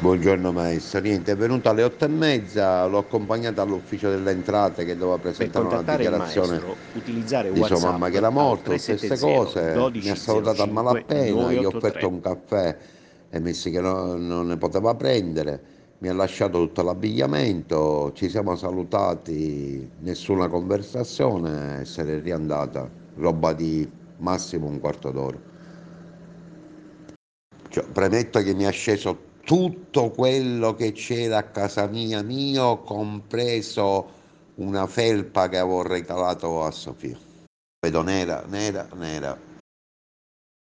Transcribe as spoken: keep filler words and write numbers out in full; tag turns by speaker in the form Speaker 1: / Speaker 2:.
Speaker 1: Buongiorno maestro, niente, è venuto alle otto e mezza, l'ho accompagnato all'ufficio delle entrate che doveva
Speaker 2: Per
Speaker 1: presentare una
Speaker 2: contattare il
Speaker 1: dichiarazione
Speaker 2: maestro, utilizzare
Speaker 1: di sua mamma
Speaker 2: WhatsApp
Speaker 1: che era
Speaker 2: al
Speaker 1: morta, tutte queste
Speaker 2: tre sette zero
Speaker 1: cose, mi ha
Speaker 2: uno due zero
Speaker 1: salutato a
Speaker 2: cinque
Speaker 1: malapena, gli ho offerto
Speaker 2: nove otto tre.
Speaker 1: un caffè e mi disse che no- non ne poteva prendere, mi ha lasciato tutto l'abbigliamento, ci siamo salutati, nessuna conversazione e se n'è riandata, roba di massimo un quarto d'ora. Cioè, premetto che mi ha sceso tutto quello che c'era a casa mia, mio, compreso una felpa che avevo regalato a Sofia. Vedo nera, nera, nera.